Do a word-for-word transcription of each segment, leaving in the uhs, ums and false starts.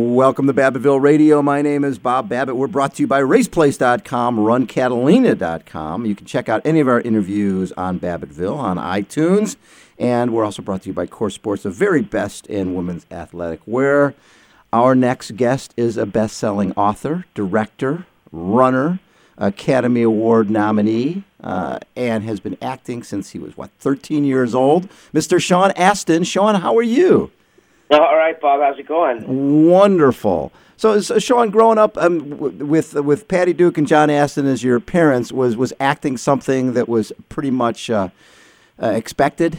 Welcome to Babbittville Radio. My name is Bob Babbitt. We're brought to you by race place dot com, run catalina dot com. You can check out any of our interviews on Babbittville on iTunes. And we're also brought to you by Core Sports, the very best in women's athletic wear. Our next guest is a best-selling author, director, runner, Academy Award nominee, uh, and has been acting since he was, what, thirteen years old. Mister Sean Astin. Sean, how are you? All right, Bob. How's it going? Wonderful. So, so Sean, growing up um, w- with with Patty Duke and John Astin as your parents, was was acting something that was pretty much uh, uh, expected?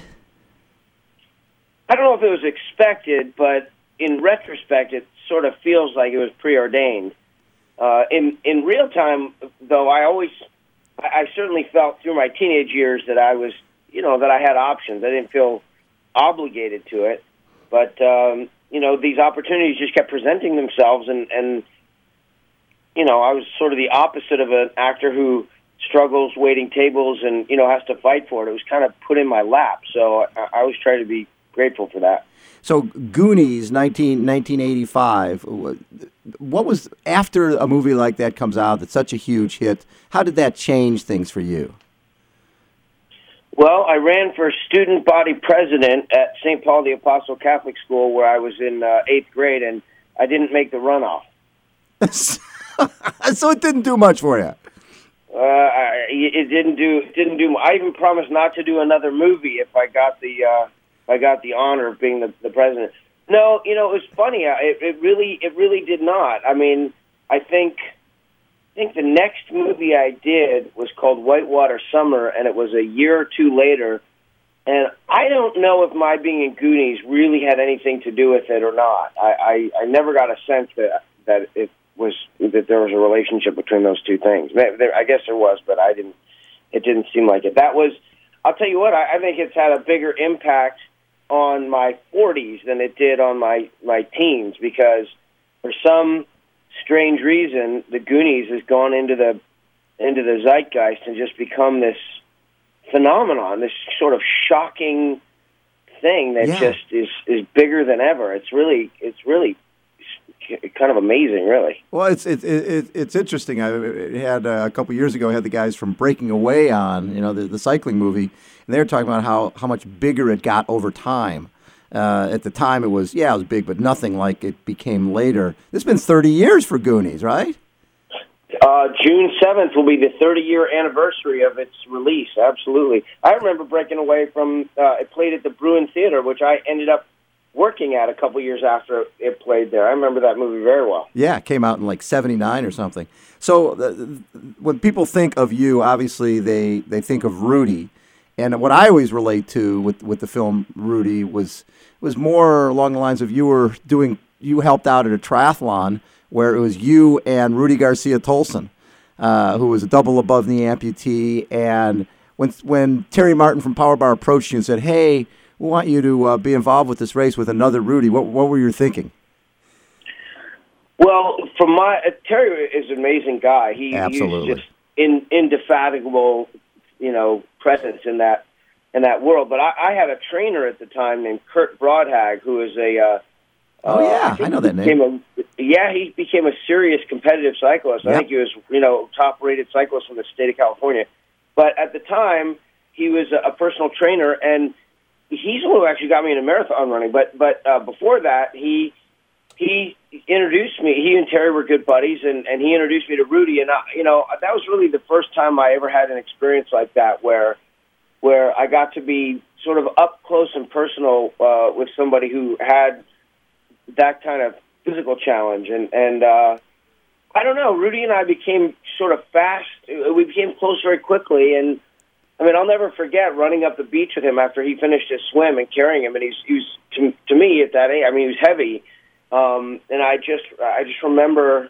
I don't know if it was expected, but in retrospect, it sort of feels like it was preordained. Uh, in in real time, though, I always, I, I certainly felt through my teenage years that I was, you know, that I had options. I didn't feel obligated to it. But, um, you know, these opportunities just kept presenting themselves, and, and, you know, I was sort of the opposite of an actor who struggles waiting tables and, you know, has to fight for it. It was kind of put in my lap, so I, I always try to be grateful for that. So Goonies, nineteen, nineteen eighty-five, what was, after a movie like that comes out, that's such a huge hit, how did that change things for you? Well, I ran for student body president at Saint Paul the Apostle Catholic School where I was in uh, eighth grade, and I didn't make the runoff. So it didn't do much for you? Uh, I, it didn't do. It didn't do. I even promised not to do another movie if I got the uh, if I got the honor of being the, the president. No, you know, it was funny. It, it really, it really did not. I mean, I think. I think the next movie I did was called Whitewater Summer, and it was a year or two later. And I don't know if my being in Goonies really had anything to do with it or not. I, I, I never got a sense that that it was that there was a relationship between those two things. There, I guess there was, but I didn't. It didn't seem like it. That was. I'll tell you what. I, I think it's had a bigger impact on my forties than it did on my my teens, because for some strange reason, the Goonies has gone into the into the zeitgeist and just become this phenomenon, this sort of shocking thing that yeah. just is, is bigger than ever. It's really it's really kind of amazing, really. Well, it's it's it, it's interesting. I had uh, a couple years ago, I had the guys from Breaking Away on, you know, the, the cycling movie, and they were talking about how, how much bigger it got over time. Uh, at the time, it was, yeah, it was big, but nothing like it became later. This has been thirty years for Goonies, right? Uh, June seventh will be the thirty-year anniversary of its release, absolutely. I remember Breaking Away from, uh, it played at the Bruin Theater, which I ended up working at a couple years after it played there. I remember that movie very well. Yeah, it came out in like seventy-nine or something. So uh, when people think of you, obviously they, they think of Rudy. And what I always relate to with, with the film Rudy was was more along the lines of you were doing, you helped out at a triathlon where it was you and Rudy Garcia Tolson, uh, who was a double above knee amputee. And when when Terry Martin from Power Bar approached you and said, "Hey, we want you to uh, be involved with this race with another Rudy," what what were you thinking? Well, from my uh, Terry is an amazing guy. He, Absolutely. He's just in, indefatigable, you know, presence in that in that world. But I, I had a trainer at the time named Kurt Broadhag, who is a uh, oh yeah, uh, I, I know that name. A, yeah, he became a serious competitive cyclist. Yep. I think he was, you know, top-rated cyclist in the state of California. But at the time, he was a, a personal trainer, and he's the one who actually got me into marathon running. But but uh, before that, he he introduced me. He and Terry were good buddies, and, and he introduced me to Rudy. And I, you know, that was really the first time I ever had an experience like that, where where I got to be sort of up close and personal uh, with somebody who had that kind of physical challenge. And, and uh, I don't know, Rudy and I became sort of fast. We became close very quickly. And, I mean, I'll never forget running up the beach with him after he finished his swim and carrying him. And he's, he was, to, to me at that age, I mean, he was heavy. Um, and I just, I just remember,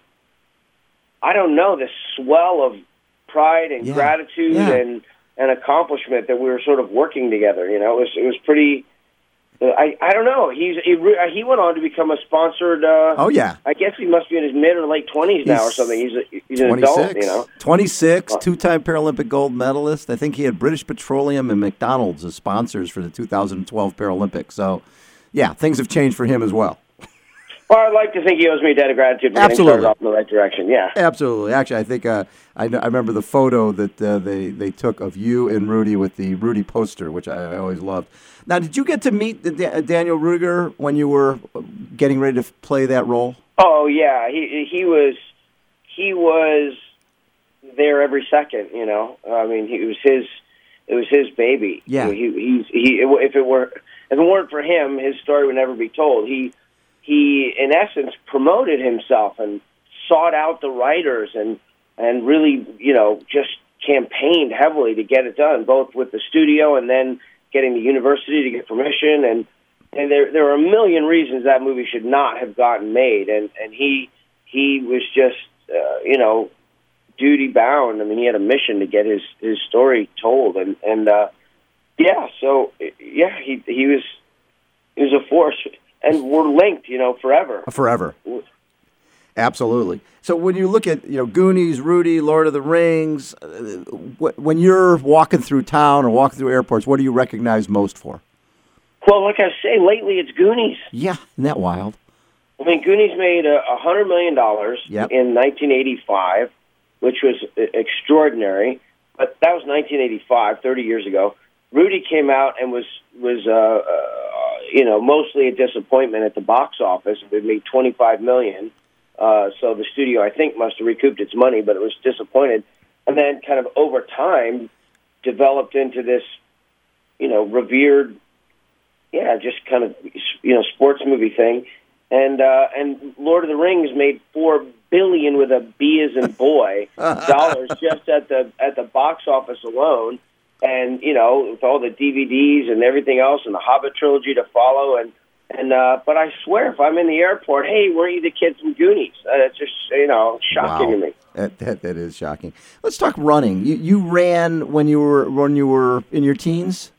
I don't know, this swell of pride and yeah. gratitude yeah. and, and accomplishment that we were sort of working together. You know, it was, it was pretty, I, I don't know. He's he, he went on to become a sponsored. Uh, oh yeah. I guess he must be in his mid or late twenties now or something. He's a, he's an adult, you know. twenty-six, two-time Paralympic gold medalist. I think he had British Petroleum and McDonald's as sponsors for the two thousand twelve Paralympics. So, yeah, things have changed for him as well. Well, I'd like to think he owes me a debt of gratitude for Absolutely. getting started off in the right direction. Yeah. Absolutely. Actually, I think uh, I, I remember the photo that uh, they, they took of you and Rudy with the Rudy poster, which I, I always loved. Now, did you get to meet the Da- Daniel Ruger when you were getting ready to play that role? Oh yeah, he he was he was there every second. You know, I mean, he, it was his it was his baby. Yeah. He he's he if it were if it weren't for him, his story would never be told. He he in essence promoted himself and sought out the writers and and really you know just campaigned heavily to get it done, both with the studio and then getting the university to get permission and. And there, there are a million reasons that movie should not have gotten made, and and he he was just uh, you know duty bound. I mean, he had a mission to get his, his story told, and and uh, yeah, so yeah, he he was he was a force, and we're linked, you know, forever. Forever. Absolutely. So when you look at you know Goonies, Rudy, Lord of the Rings, uh, when you're walking through town or walking through airports, what do you recognize most for? Well, like I say, lately it's Goonies. Yeah, isn't that wild? I mean, Goonies made a uh, hundred million dollars yep. in nineteen eighty-five, which was extraordinary. But that was nineteen eighty-five, thirty years ago. Rudy came out and was was uh, uh, you know mostly a disappointment at the box office. It made twenty-five million dollars, uh, so the studio I think must have recouped its money, but it was disappointed. And then, kind of over time, developed into this you know revered. Yeah, just kind of you know sports movie thing, and uh, and Lord of the Rings made four billion with a B as in boy dollars just at the at the box office alone, and you know with all the D V Ds and everything else, and the Hobbit trilogy to follow, and and uh, but I swear if I'm in the airport, hey, weren't you the kids from Goonies? Uh, it's just you know shocking wow. to me. That, that that is shocking. Let's talk running. You you ran when you were when you were in your teens.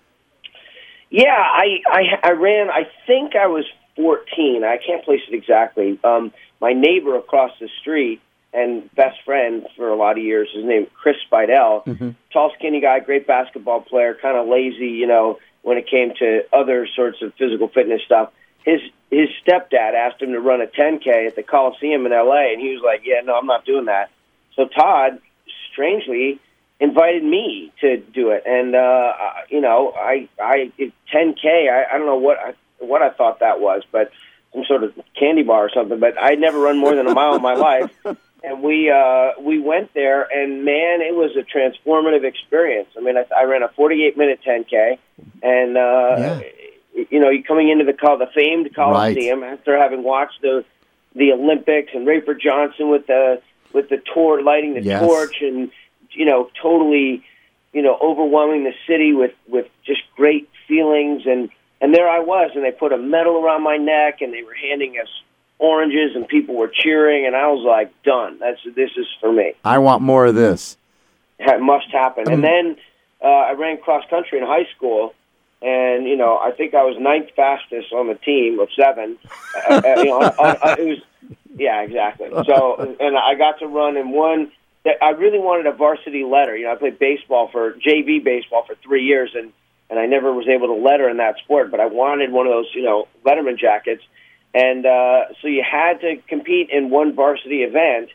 Yeah, I, I I ran. I think I was fourteen. I can't place it exactly. Um, my neighbor across the street and best friend for a lot of years, his name Chris Spidell, mm-hmm. tall, skinny guy, great basketball player, kind of lazy, you know, when it came to other sorts of physical fitness stuff. His his stepdad asked him to run a ten K at the Coliseum in L A, and he was like, "Yeah, no, I'm not doing that." So Todd, strangely, invited me to do it, and uh, you know, I, I, ten K. I, I don't know what I, what I thought that was, but some sort of candy bar or something. But I'd never run more than a mile in my life, and we uh, we went there, and man, it was a transformative experience. I mean, I, I ran a forty-eight minute ten K, and uh, yeah. you know, you coming into the the famed Coliseum right. after having watched the the Olympics and Rayford Johnson with the with the torch, lighting the yes. torch, and you know, totally, you know, overwhelming the city with, with just great feelings. And, and there I was, and they put a medal around my neck, and they were handing us oranges, and people were cheering, and I was like, done. That's This is for me. I want more of this. It must happen. Um, and then uh, I ran cross-country in high school, and, you know, I think I was ninth fastest on the team of seven. uh, uh, you know, on, on, on, it was, yeah, exactly. So, and I got to run in one. I really wanted a varsity letter. You know, I played baseball for J V baseball for three years, and, and I never was able to letter in that sport. But I wanted one of those, you know, letterman jackets. And uh, so you had to compete in one varsity event.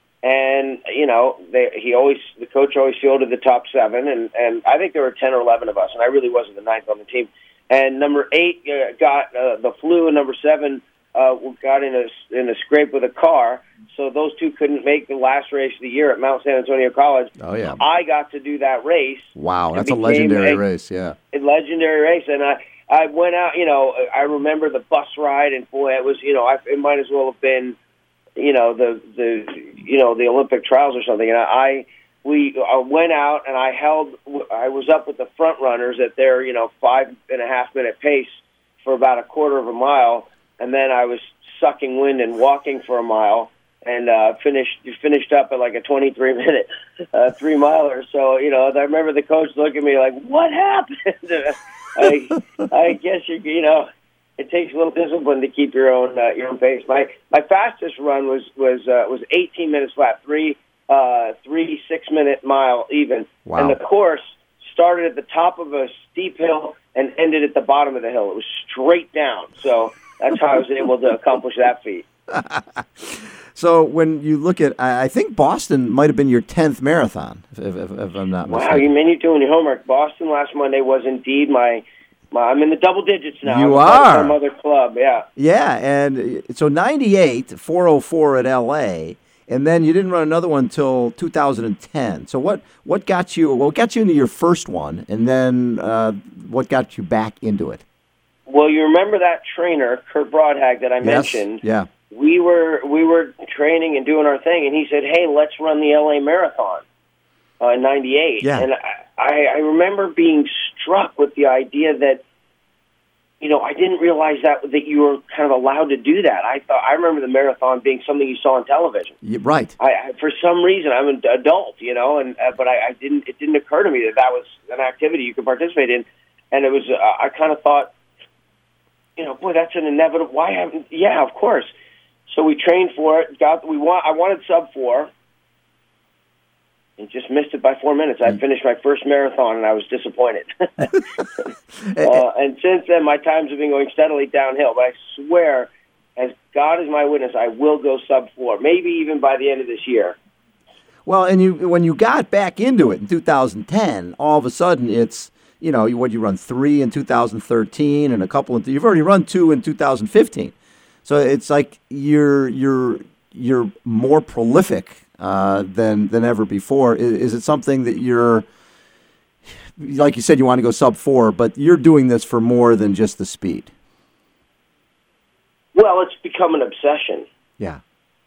And you know, they, he always the coach always fielded the top seven, and, and I think there were ten or eleven of us, and I really wasn't the ninth on the team. And number eight uh, got uh, the flu, and number seven uh, got in a in a scrape with a car. So those two couldn't make the last race of the year at Mount San Antonio College. Oh, yeah. I got to do that race. Wow, that's a legendary a, race, yeah. A legendary race. And I, I went out, you know, I remember the bus ride, and boy, it was, you know, I, it might as well have been, you know, the, the you know, the Olympic trials or something. And I, we I went out, and I held, I was up with the front runners at their, you know, five and a half minute pace for about a quarter of a mile. And then I was sucking wind and walking for a mile. And uh, finished finished up at like a twenty-three minute uh, three miler. So you know, I remember the coach looking at me like, "What happened?" I I guess you you know, it takes a little discipline to keep your own uh, your own pace. My my fastest run was was uh, was eighteen minutes flat, three uh, three six minute mile even, wow. And the course started at the top of a steep hill and ended at the bottom of the hill. It was straight down. So that's how I was able to accomplish that feat. So when you look at, I think Boston might have been your tenth marathon, if, if, if I'm not mistaken. Wow, you mean you're doing your homework. Boston last Monday was indeed my, my I'm in the double digits now. You I'm are. Some other club, yeah. Yeah, and so ninety-eight, four oh four at L A, and then you didn't run another one until two thousand ten. So what, what got you, what got you into your first one, and then uh, what got you back into it? Well, you remember that trainer, Kurt Broadhag, that I Yes, mentioned? yeah. We were we were training and doing our thing, and he said, "Hey, let's run the L A Marathon uh, in ninety-eight." Yeah. And I, I remember being struck with the idea that, you know, I didn't realize that that you were kind of allowed to do that. I thought I remember the marathon being something you saw on television. Yeah, right. I, I for some reason I'm an adult, you know, and uh, but I, I didn't. It didn't occur to me that that was an activity you could participate in, and it was. Uh, I kind of thought, you know, boy, that's an inevitable. Why haven't? Yeah, of course. So we trained for it. Got we want. I wanted sub four, and just missed it by four minutes. I finished my first marathon, and I was disappointed. uh, and since then, my times have been going steadily downhill. But I swear, as God is my witness, I will go sub four. Maybe even by the end of this year. Well, and you when you got back into it in two thousand ten, all of a sudden it's, you know, what you run three in two thousand thirteen and a couple of, you've already run two in two thousand fifteen. So it's like you're you're you're more prolific uh, than than ever before. Is, is it something that you're, like you said, you want to go sub four, but you're doing this for more than just the speed? Well, it's become an obsession. Yeah.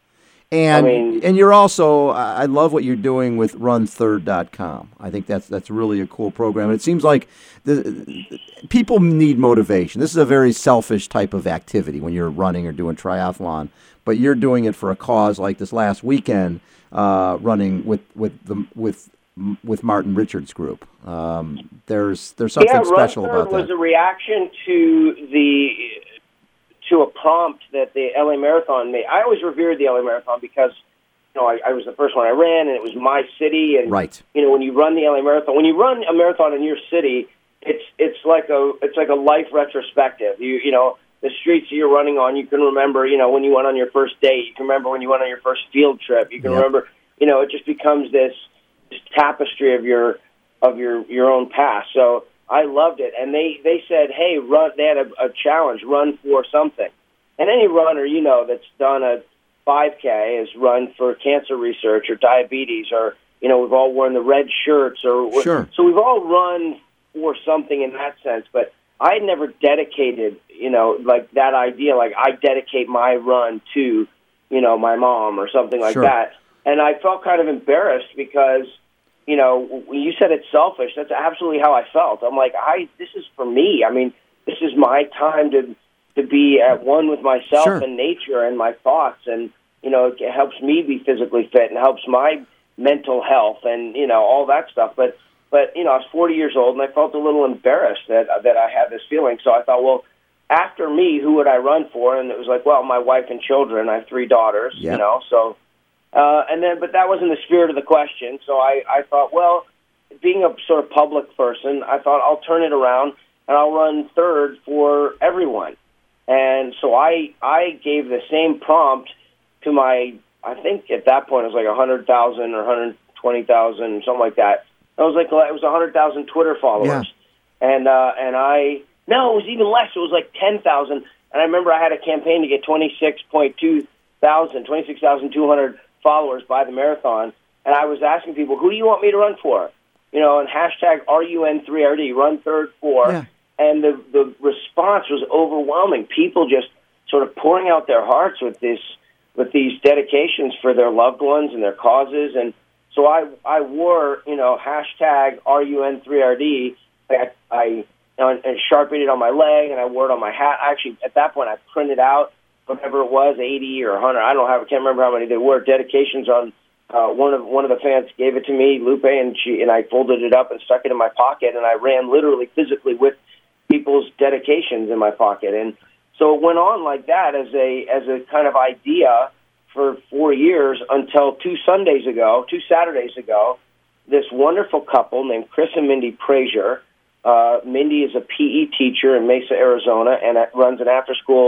And I mean, and you're also, I love what you're doing with run third dot com. I think that's that's really a cool program. It seems like the, people need motivation. This is a very selfish type of activity when you're running or doing triathlon, but you're doing it for a cause like this last weekend, uh, running with with the with with Martin Richards' group. Um, there's there's something yeah, special Run about Third was that. a reaction to the to a prompt that the L A Marathon made. I always revered the L A Marathon because, you know, I, I was the first one I ran, and it was my city. And Right. you know, when you run the L A Marathon, when you run a marathon in your city, it's it's like a it's like a life retrospective. You you know, the streets you're running on, you can remember. You know, when you went on your first date, you can remember when you went on your first field trip. You can Yep. remember. You know, it just becomes this, this tapestry of your of your your own past. So I loved it, and they they said, hey, run. They had a, a challenge, run for something. And any runner, you know, that's done a five K has run for cancer research or diabetes, or, you know, we've all worn the red shirts. or Sure. So we've all run for something in that sense. But I had never dedicated, you know, like that idea, like I dedicate my run to, you know, my mom or something like Sure. that. And I felt kind of embarrassed because, you know, when you said it's selfish, that's absolutely how I felt. I'm like, I this is for me. I mean, this is my time to to be at one with myself Sure. and nature and my thoughts. And, you know, it helps me be physically fit and helps my mental health and, you know, all that stuff. But, but you know, I was forty years old, and I felt a little embarrassed that that I had this feeling. So I thought, well, after me, who would I run for? And it was like, well, my wife and children. I have three daughters, Yep. you know, so... Uh, and then, but that wasn't the spirit of the question. So I, I thought, well, being a sort of public person, I thought I'll turn it around and I'll run third for everyone. And so I, I gave the same prompt to my, I think at that point it was like a hundred thousand or hundred twenty thousand, something like that. I was like, well, it was a hundred thousand Twitter followers, Yeah. and uh, and I no, it was even less. It was like ten thousand. And I remember I had a campaign to get twenty six point two thousand, twenty six thousand two hundred followers by the marathon, and I was asking people, who do you want me to run for? You know, and hashtag R U N three R D, run third for, Yeah. and the the response was overwhelming. People just sort of pouring out their hearts with this, with these dedications for their loved ones and their causes, and so I I wore, you know, hashtag R U N three R D. I, I you know, and, and sharpied it on my leg, and I wore it on my hat. Actually, at that point, I printed out whatever it was, eighty or a hundred. I don't have. I can't remember how many there were. Dedications on uh, one of one of the fans gave it to me, Lupe, and she and I folded it up and stuck it in my pocket, and I ran literally physically with people's dedications in my pocket, and so it went on like that as a as a kind of idea for four years until two Sundays ago, two Saturdays ago, this wonderful couple named Chris and Mindy Frazier. Uh, Mindy is a P E teacher in Mesa, Arizona, and runs an after-school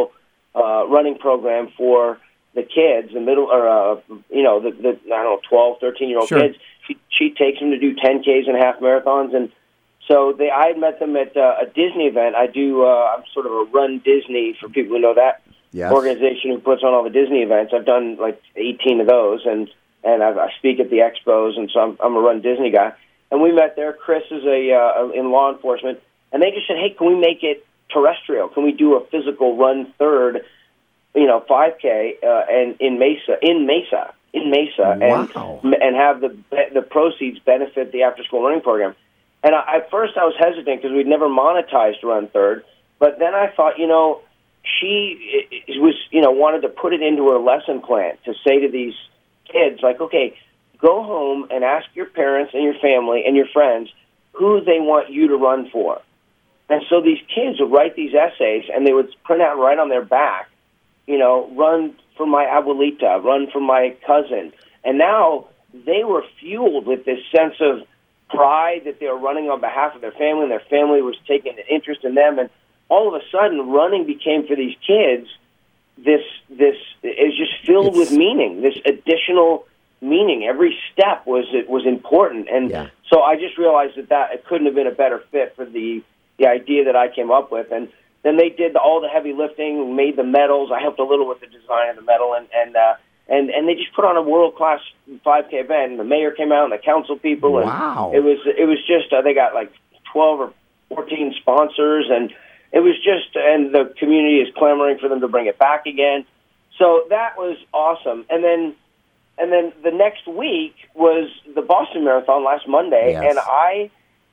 uh, running program for the kids, the middle, or uh, you know, the, the I don't know, twelve, thirteen year old Sure. kids. She she takes them to do ten Ks and half marathons, and so they. I had met them at uh, a Disney event. I do. Uh, I'm sort of a Run Disney for people who know that Yes. organization who puts on all the Disney events. I've done like eighteen of those, and and I've, I speak at the expos, and so I'm, I'm a Run Disney guy. And we met there. Chris is a uh, in law enforcement, and they just said, "Hey, can we make it terrestrial? Can we do a physical Run Third, you know, five K uh, and in Mesa, in Mesa, in Mesa, Wow. and and have the the proceeds benefit the after school running program?" And I, at first, I was hesitant because we'd never monetized Run Third, but then I thought, you know, she was, you know, wanted to put it into her lesson plan to say to these kids, like, okay, go home and ask your parents and your family and your friends who they want you to run for. And so these kids would write these essays, and they would print out right on their back, you know, run for my abuelita, run for my cousin. And now they were fueled with this sense of pride that they were running on behalf of their family, and their family was taking an interest in them. And all of a sudden, running became for these kids this this is just filled It's, with meaning, this additional meaning. Every step was it was important, and Yeah. so I just realized that that it couldn't have been a better fit for the the idea that I came up with. And then they did all the heavy lifting, made the medals. I helped a little with the design of the medal, and and uh, and and they just put on a world class five K event. And the mayor came out, and the council people, and Wow. it was it was just uh, they got like twelve or fourteen sponsors, and it was just, and the community is clamoring for them to bring it back again. So that was awesome. And then, and then the next week was the Boston Marathon last Monday, Yes. and I,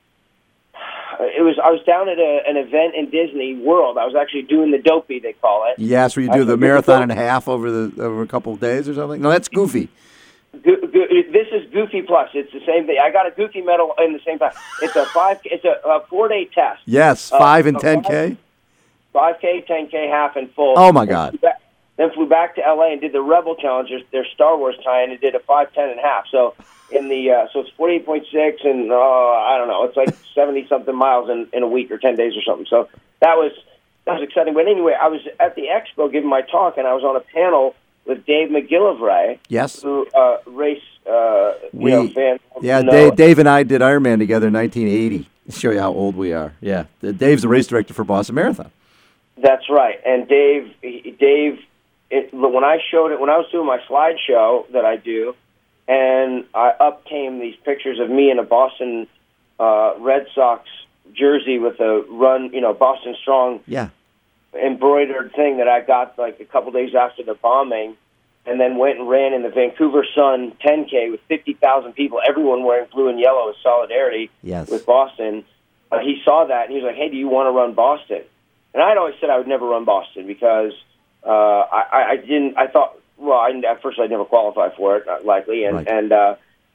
it was I was down at a, an event in Disney World. I was actually doing the Dopey, they call it. Yes, where you I do the forget marathon the- and a half over the over a couple of days or something. No, that's Goofy. Go, go, this is Goofy Plus. It's the same thing. I got a Goofy medal in the same time. It's a five. It's a, a four day test. Yes, Uh, five and uh, ten K. Five K, ten K, half, and full. Oh, my God. Then flew back, then flew back to L A and did the Rebel Challenge, their, their Star Wars tie-in, and did a five, ten, and half. So in the uh, so it's forty-eight point six, and uh, I don't know, it's like seventy something miles in, in a week or ten days or something. So that was that was exciting. But anyway, I was at the expo giving my talk, and I was on a panel with Dave McGillivray, Yes. who uh, race uh, We, you know, fans. yeah, know. Dave, Dave and I did Ironman together in nineteen eighty. To show you how old we are. Yeah, Dave's the race director for Boston Marathon. That's right. And Dave, he- Dave, it, when I showed it, when I was doing my slideshow that I do, and I, up came these pictures of me in a Boston uh, Red Sox jersey with a run, you know, Boston Strong Yeah. embroidered thing that I got like a couple days after the bombing, and then went and ran in the Vancouver Sun ten K with fifty thousand people, everyone wearing blue and yellow as solidarity Yes. with Boston. Uh, he saw that, and he was like, hey, do you want to run Boston? And I'd always said I would never run Boston because uh, I, I didn't, I thought, well, I, at first I'd never qualify for it, uh, likely, and, Right. and uh,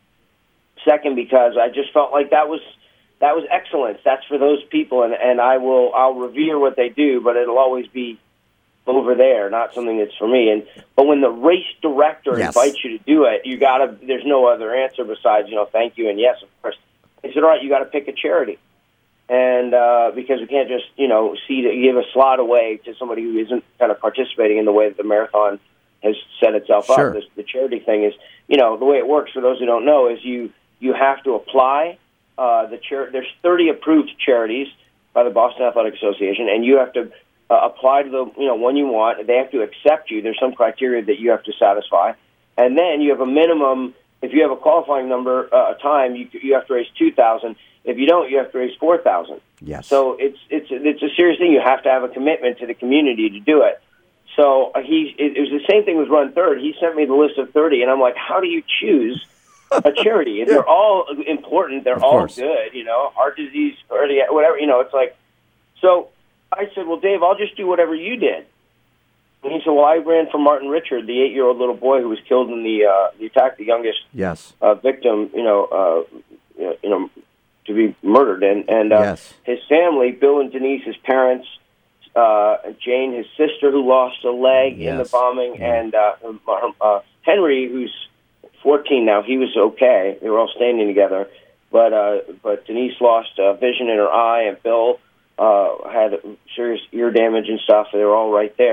second because I just felt like that was that was excellence. That's for those people, and, and I will I'll revere what they do, but it'll always be over there, not something that's for me. And but when the race director Yes. invites you to do it, you gotta. There's no other answer besides you know thank you and yes, of course. He said, all right, you got to pick a charity, and uh, because we can't just you know see to give a slot away to somebody who isn't kind of participating in the way that the marathon has set itself Sure. up. This, the charity thing is you know the way it works for those who don't know is you you have to apply. Uh, the char- there's thirty approved charities by the Boston Athletic Association, and you have to uh, apply to the you know one you want. They have to accept you. There's some criteria that you have to satisfy, and then you have a minimum. If you have a qualifying number uh, a time, you you have to raise two thousand. If you don't, you have to raise four thousand. Yes. So it's it's it's a serious thing. You have to have a commitment to the community to do it. So uh, he it, it was the same thing with Run Third. He sent me the list of thirty, and I'm like, how do you choose a charity? And they're all important. They're Of all course. good. You know, heart disease, cardiac, whatever. You know, it's like. So I said, well, Dave, I'll just do whatever you did. And he said, well, I ran for Martin Richard, the eight-year-old little boy who was killed in the uh, the attack, the youngest Yes. uh, victim. You know, uh, you know, you know, to be murdered, and and uh, Yes. his family, Bill and Denise, his parents. Uh, Jane, his sister, who lost a leg in the Yes. bombing, Yeah. and uh, uh, uh, Henry, who's fourteen now. He was okay. They were all standing together, but uh, but Denise lost uh, vision in her eye, and Bill uh, had serious ear damage and stuff. They were all right there.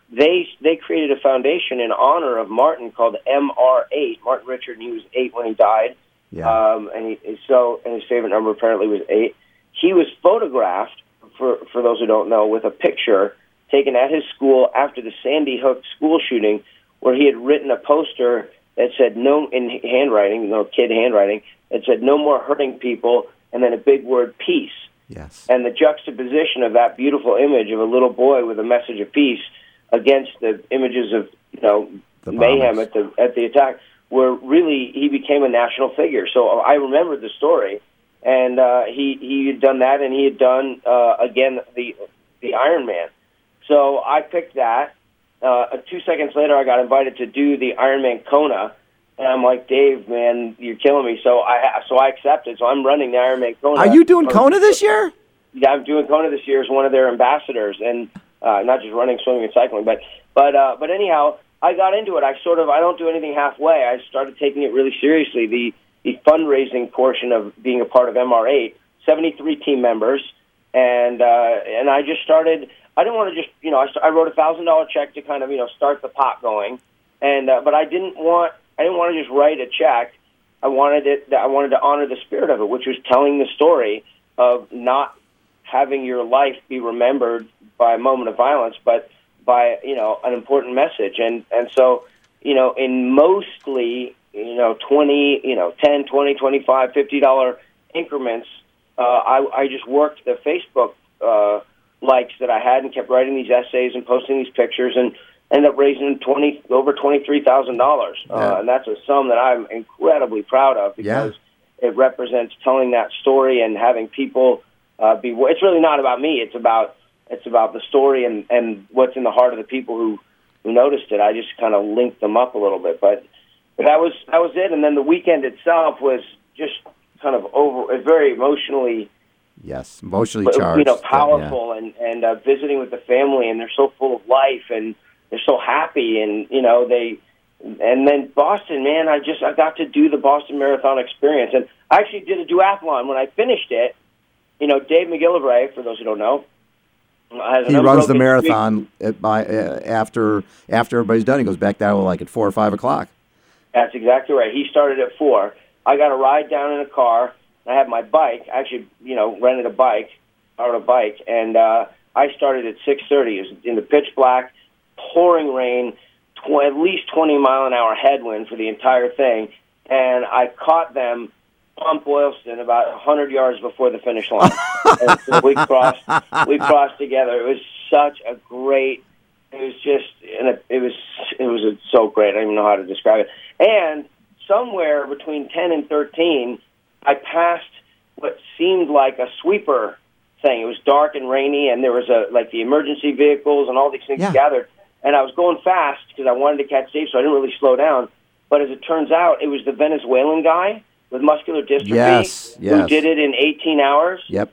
they they created a foundation in honor of Martin called M R eight. Martin Richard, and he was eight when he died. Yeah. Um, and he so and his favorite number apparently was eight. He was photographed, for for those who don't know, with a picture taken at his school after the Sandy Hook school shooting, where he had written a poster that said no in handwriting, no kid handwriting, that said no more hurting people, and then a big word peace. Yes. And the juxtaposition of that beautiful image of a little boy with a message of peace against the images of, you know, The mayhem bombers. at the at the attack, where really he became a national figure. So I remembered the story, and uh, he he had done that, and he had done uh, again the the Iron Man. So I picked that. Uh, two seconds later, I got invited to do the Iron Man Kona, and I'm like, Dave, man, you're killing me. So I so I accepted. So I'm running the Iron Man Kona. Are you doing Kona this year? Yeah, I'm doing Kona this year as one of their ambassadors, and uh, not just running, swimming, and cycling. But but uh, but anyhow, I got into it. I sort of I don't do anything halfway. I started taking it really seriously. The the fundraising portion of being a part of M R eight, seventy-three team members, and uh, and I just started. I didn't want to just you know I, st- I wrote a thousand dollar check to kind of you know start the pot going, and uh, but I didn't want I didn't want to just write a check. I wanted it. I wanted to honor the spirit of it, which was telling the story of not having your life be remembered by a moment of violence, but by, you know, an important message. And, and so, you know, in mostly, you know, twenty, you know, ten, twenty, twenty-five, fifty dollar increments, uh, I, I just worked the Facebook uh, likes that I had and kept writing these essays and posting these pictures and ended up raising twenty over twenty-three thousand dollars. Yeah. Uh, and that's a sum that I'm incredibly proud of because Yeah. it represents telling that story and having people Uh, be, it's really not about me. It's about it's about the story and, and what's in the heart of the people who, who noticed it. I just kind of linked them up a little bit, but, but that was that was it. And then the weekend itself was just kind of over, very emotionally, Yes, emotionally charged. you know, but, powerful, and and uh, visiting with the family, and they're so full of life, and they're so happy, and you know they. And then Boston, man, I just I got to do the Boston Marathon experience, and I actually did a duathlon when I finished it. You know, Dave McGillivray, for those who don't know, has an He runs the unbroken marathon at by uh, after after everybody's done. He goes back down like at four or five o'clock. That's exactly right. He started at four. I got a ride down in a car. I had my bike. I actually, you know, rented a bike, borrowed a bike, and uh, I started at six thirty. It was in the pitch black, pouring rain, tw- at least twenty mile an hour headwind for the entire thing, and I caught them on Boylston about one hundred yards before the finish line. And so we crossed we crossed together. It was such a great it was just and it, it was it was so great. I don't even know how to describe it. And somewhere between ten and thirteen, I passed what seemed like a sweeper thing. It was dark and rainy, and there was a like the emergency vehicles and all these things Yeah. gathered. And I was going fast because I wanted to catch Dave, so I didn't really slow down. But as it turns out, it was the Venezuelan guy with muscular dystrophy Yes, yes. who did it in eighteen hours. Yep.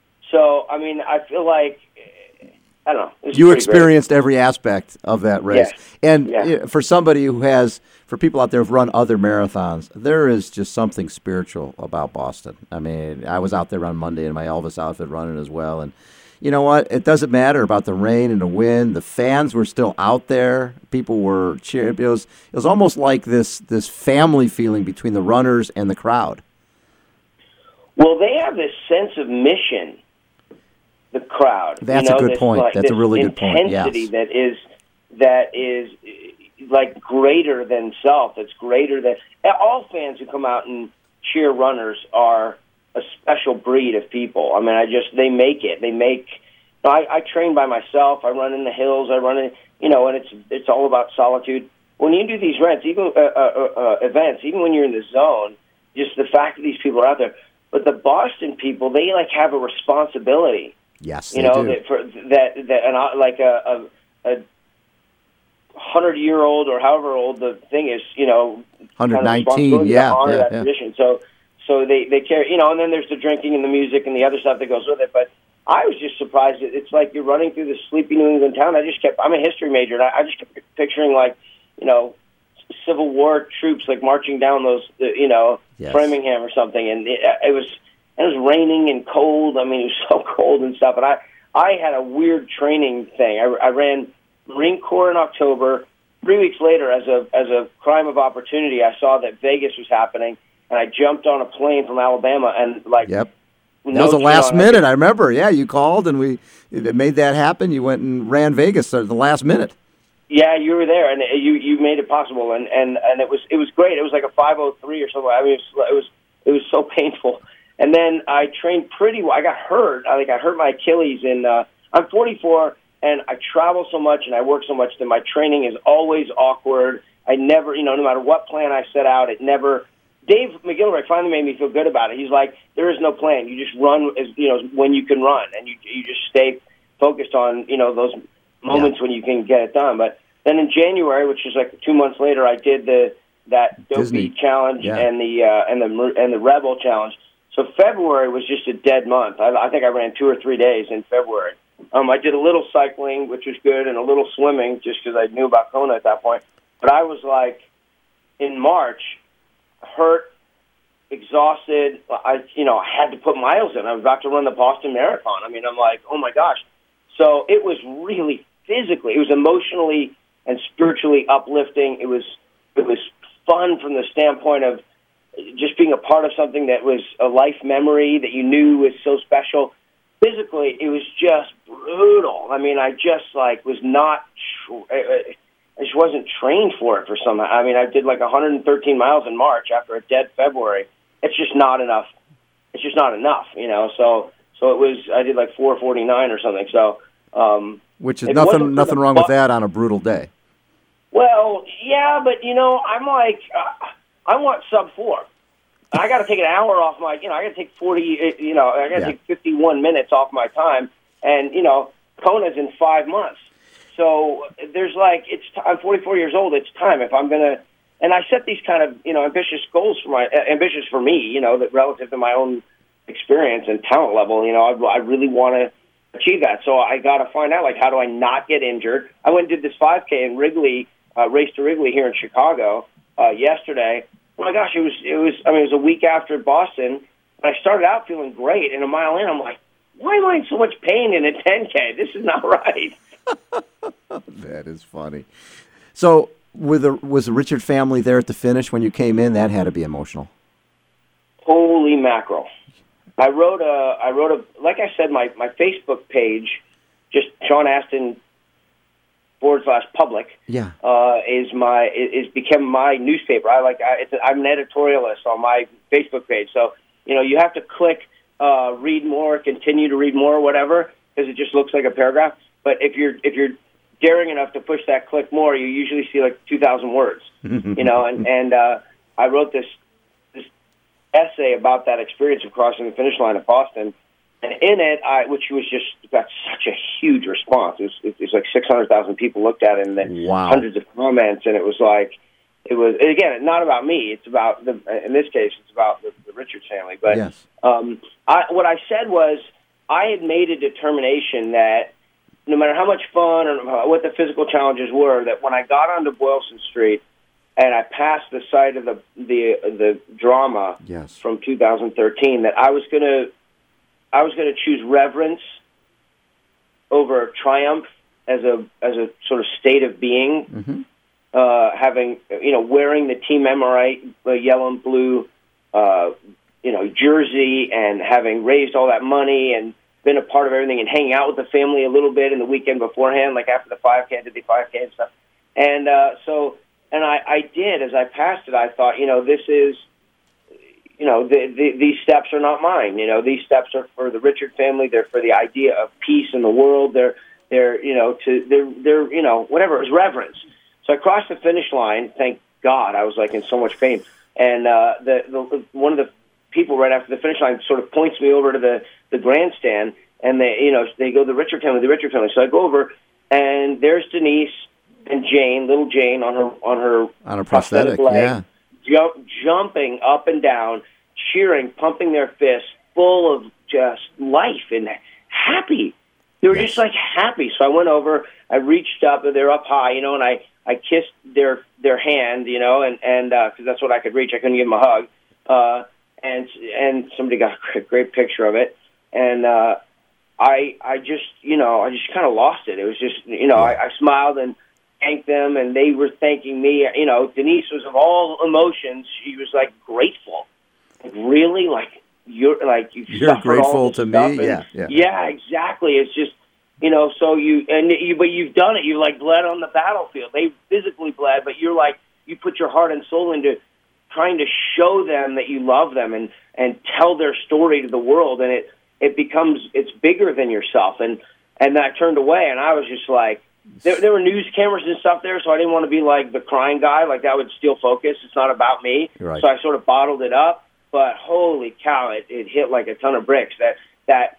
So, I mean, I feel like, I don't know. it was You pretty experienced every aspect of that race. Yes. And Yeah. you know, for somebody who has, for people out there who've run other marathons, there is just something spiritual about Boston. I mean, I was out there on Monday in my Elvis outfit running as well. And you know what? It doesn't matter about the rain and the wind. The fans were still out there. People were cheering. It was, it was almost like this, this family feeling between the runners and the crowd. Well, they have this sense of mission, the crowd. That's you know, a good this, point. like, That's a this really good point, intensity yes. that is, that is like greater than self. It's greater than... All fans who come out and cheer runners are a special breed of people. I mean, I just, they make it. They make, I, I train by myself. I run in the hills. I run in, you know, and it's, it's all about solitude. When you do these events, even, uh, uh, uh, events, even when you're in the zone, just the fact that these people are out there, but the Boston people, they like have a responsibility, Yes, you they know, do. that, for, that, that, and I, like a, a, a hundred year old or however old the thing is, you know, one kind of nineteen, responsibility yeah. to honor yeah, that yeah. tradition. So, So they, they carry, you know, and then there's the drinking and the music and the other stuff that goes with it. But I was just surprised. That it's like you're running through this sleepy New England town. I just kept, I'm a history major, and I, I just kept picturing, like, you know, Civil War troops, like, marching down those, uh, you know, Yes. Framingham or something. And it, it was it was raining and cold. I mean, it was so cold and stuff. And I, I had a weird training thing. I, I ran Marine Corps in October. Three weeks later, as a as a crime of opportunity, I saw that Vegas was happening, and I jumped on a plane from Alabama and like. Yep. That was the last minute. I remember. Yeah, you called and we made that happen. You went and ran Vegas at the last minute. Yeah, you were there, and you you made it possible, and, and, and it was it was great. It was like a five oh three or something. I mean, it was, it was it was so painful. And then I trained pretty well. I got hurt. I think I hurt my Achilles. In uh, I'm forty-four, and I travel so much and I work so much that my training is always awkward. I never, you know, no matter what plan I set out, it never. Dave McGilwray finally made me feel good about it. He's like, there is no plan. You just run as you know when you can run, and you you just stay focused on you know those moments yeah. when you can get it done. But then in January, which is like two months later, I did the that Dopey Disney. Challenge yeah. and the uh, and the and the Rebel Challenge. So February was just a dead month. I, I think I ran two or three days in February. Um, I did a little cycling, which was good, and a little swimming, just because I knew about Kona at that point. But I was like, in March, hurt, exhausted. I, you know, I had to put miles in. I was about to run the Boston Marathon. I mean, I'm like, oh my gosh. So it was really physically, it was emotionally and spiritually uplifting. It was, it was fun from the standpoint of just being a part of something that was a life memory that you knew was so special. Physically, it was just brutal. I mean, I just like was not. I just wasn't trained for it for some. I mean, I did like one hundred thirteen miles in March after a dead February. It's just not enough. It's just not enough, you know. So, so it was. I did like four forty-nine or something. So, um, which is nothing. Nothing wrong with that on a brutal day. Well, yeah, but you know, I'm like, uh, I want sub four. I got to take an hour off my, you know, I got to take forty, you know, I got to yeah. take fifty-one minutes off my time, and you know, Kona's in five months. So there's like, it's. T- I'm forty-four years old. It's time if I'm gonna, and I set these kind of, you know, ambitious goals for my, uh, ambitious for me, you know, that relative to my own experience and talent level. You know, I, I really want to achieve that. So I got to find out, like, how do I not get injured? I went and did this five K in Wrigley, uh, race to Wrigley here in Chicago uh, yesterday. Oh my gosh, it was, it was, I mean, it was a week after Boston, and I started out feeling great, and a mile in, I'm like, why am I in so much pain in a ten K? This is not right. That is funny. So, with the, was the Richard family there at the finish when you came in? That had to be emotional. Holy mackerel. I wrote a, I wrote a, like I said, my, my Facebook page, just Sean Astin forward slash public, yeah, uh, is my is become my newspaper. I like I, it's a, I'm an editorialist on my Facebook page, so you know you have to click uh, read more, continue to read more, whatever, because it just looks like a paragraph. But if you're if you're daring enough to push that click more, you usually see like two thousand words, you know. And and uh, I wrote this this essay about that experience of crossing the finish line at Boston. And in it, I, which was just got such a huge response. It was, it was like six hundred thousand people looked at it, and then wow. hundreds of comments. And it was like, it was again not about me. It's about the. In this case, it's about the, the Richards family. But yes. um, I, what I said was, I had made a determination that no matter how much fun or what the physical challenges were, that when I got onto Boylston Street and I passed the site of the the the drama yes. from two thousand thirteen, that I was going to. I was going to choose reverence over triumph as a as a sort of state of being. Mm-hmm. Uh, having you know wearing the Team M R I uh, yellow and blue, uh, you know jersey, and having raised all that money and been a part of everything, and hanging out with the family a little bit in the weekend beforehand, like after the five K, I did the five K and stuff. And uh, so, and I, I did as I passed it. I thought, you know, this is. You know, the, the, these steps are not mine. You know, these steps are for the Richard family. They're for the idea of peace in the world. They're, they're, you know, to they're, they're, you know, whatever. It was reverence. So I crossed the finish line. Thank God. I was like in so much pain. And uh, the, the one of the people right after the finish line sort of points me over to the, the grandstand, and they, you know, they go the Richard family, the Richard family. So I go over, and there's Denise and Jane, little Jane, on her on her on a prosthetic, prosthetic leg, yeah. Jump, jumping up and down, cheering, pumping their fists, full of just life and happy. They were yes. just like happy. So I went over, I reached up, and they're up high, you know, and I, I kissed their their hand, you know, and and because uh, that's what I could reach. I couldn't give them a hug. Uh, and and somebody got a great, great picture of it. And uh, I I just you know I just kind of lost it. It was just you know Yeah. I, I smiled and thanked them, and they were thanking me. You know, Denise was of all emotions. She was like grateful. Like, really, like you're like you. You're grateful to me. And, Yeah, yeah, yeah, exactly. It's just you know. So you and you, but you've done it. You like bled on the battlefield. They physically bled, but you're like you put your heart and soul into trying to show them that you love them and and tell their story to the world, and it it becomes it's bigger than yourself. And and I turned away, and I was just like. There, there were news cameras and stuff there, so I didn't want to be like the crying guy. Like, that would steal focus. It's not about me. Right. So I sort of bottled it up. But holy cow, it, it hit like a ton of bricks. That that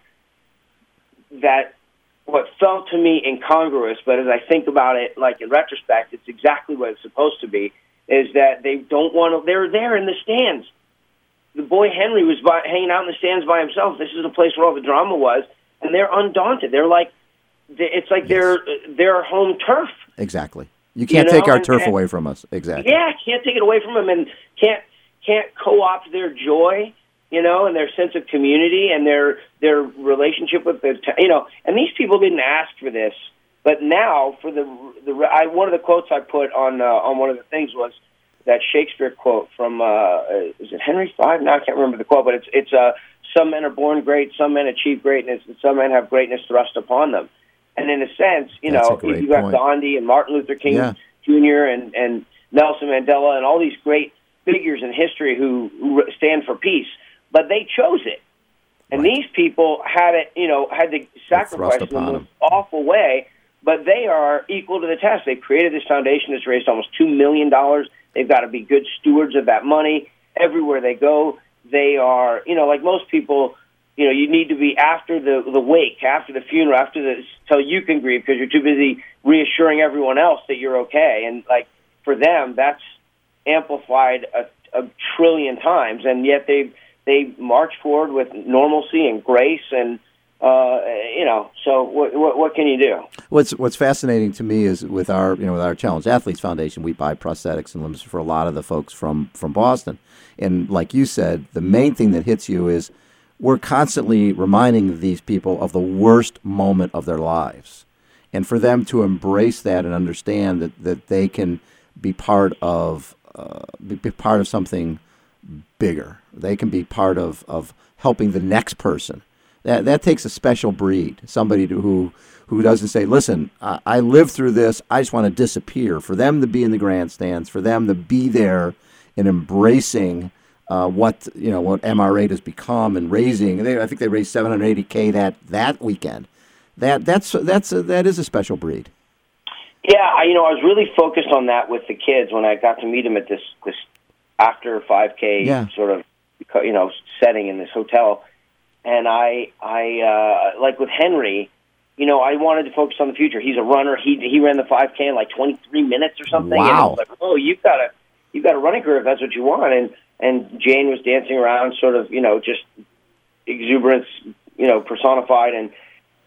that what felt to me incongruous, but as I think about it, like in retrospect, it's exactly what it's supposed to be. Is that they don't want to? They're there in the stands. The boy Henry was by, hanging out in the stands by himself. This is the place where all the drama was, and they're undaunted. They're like. It's like Yes. they're their home turf. Exactly. You can't You know, take our and- turf and- away from us. Exactly. Yeah, can't take it away from them, and can't can't co-opt their joy, you know, and their sense of community and their their relationship with the, t- you know. And these people didn't ask for this, but now for the the I, one of the quotes I put on uh, on one of the things was that Shakespeare quote from uh, is it Henry Five? Now I can't remember the quote, but it's it's uh, some men are born great, some men achieve greatness, and some men have greatness thrust upon them. And in a sense, you That's know, a great you got point. Gandhi and Martin Luther King Yeah. Junior and, and Nelson Mandela and all these great figures in history who, who stand for peace, but they chose it. And Right. these people had it, you know, had to sacrifice in the upon most them. awful way, but they are equal to the task. They've created this foundation that's raised almost two million dollars. They've got to be good stewards of that money. Everywhere they go, they are, you know, like most people, you know, you need to be after the the wake, after the funeral, after the till you can grieve because you're too busy reassuring everyone else that you're okay. And like for them, that's amplified a, a trillion times, and yet they they march forward with normalcy and grace, and uh, you know. So what, what what can you do? What's What's fascinating to me is with our you know with our Challenge Athletes Foundation, we buy prosthetics and limbs for a lot of the folks from from Boston, and like you said, the main thing that hits you is. We're constantly reminding these people of the worst moment of their lives. And for them to embrace that and understand that, that they can be part of uh, be, be part of something bigger. They can be part of, of helping the next person. That that takes a special breed. Somebody to, who who doesn't say, listen, I, I lived through this, I just want to disappear. For them to be in the grandstands, for them to be there and embracing Uh, what you know, what M R eight has become and raising. They, I think they raised seven hundred eighty K that that weekend. That that's that's a, that is a special breed. Yeah, I, you know, I was really focused on that with the kids when I got to meet them at this this after five K Yeah. sort of you know setting in this hotel, and I I uh, like with Henry, you know, I wanted to focus on the future. He's a runner. He he ran the five K in like twenty-three minutes or something. Wow. And I was like, oh, you've got a you've got a running career if that's what you want. And and Jane was dancing around, sort of, you know, just exuberance, you know, personified. And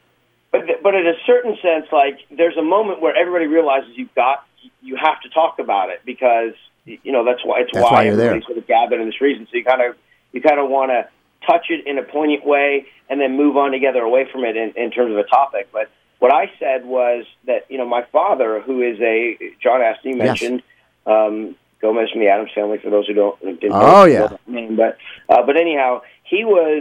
but but in a certain sense, like there's a moment where everybody realizes you've got you have to talk about it because you know that's why it's That's why, why you're everybody there. sort of gathered in this reason. So you kind of you kind of want to touch it in a poignant way and then move on together away from it in, in terms of a topic. But what I said was that you know my father, who is a John Aston, you mentioned. Yes. Um, Gomez from the Addams Family, for those who don't didn't Oh, know yeah. that name. But uh, but anyhow, he was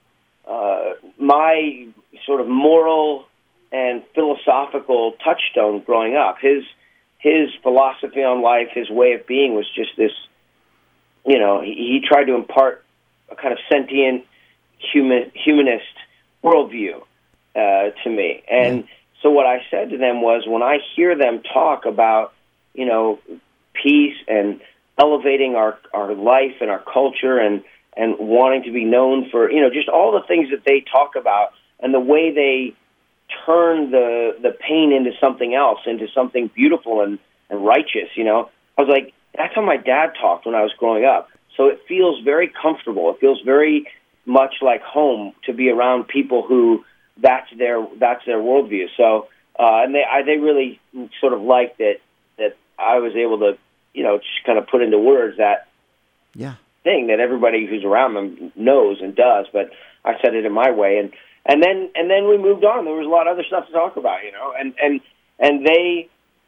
uh, my sort of moral and philosophical touchstone growing up. His his philosophy on life, his way of being, was just this. You know, he, he tried to impart a kind of sentient, human humanist worldview uh, to me, and Yeah. so what I said to them was, when I hear them talk about, you know. peace and elevating our, our life and our culture and, and wanting to be known for, you know, just all the things that they talk about and the way they turn the the pain into something else, into something beautiful and, and righteous, you know. I was like, that's how my dad talked when I was growing up. So it feels very comfortable. It feels very much like home to be around people who that's their that's their worldview. So uh, and they I, they really sort of liked that that I was able to, you know, just kind of put into words that Yeah. thing that everybody who's around them knows and does, but I said it in my way. And, and then and then we moved on. There was a lot of other stuff to talk about, you know, and and and they,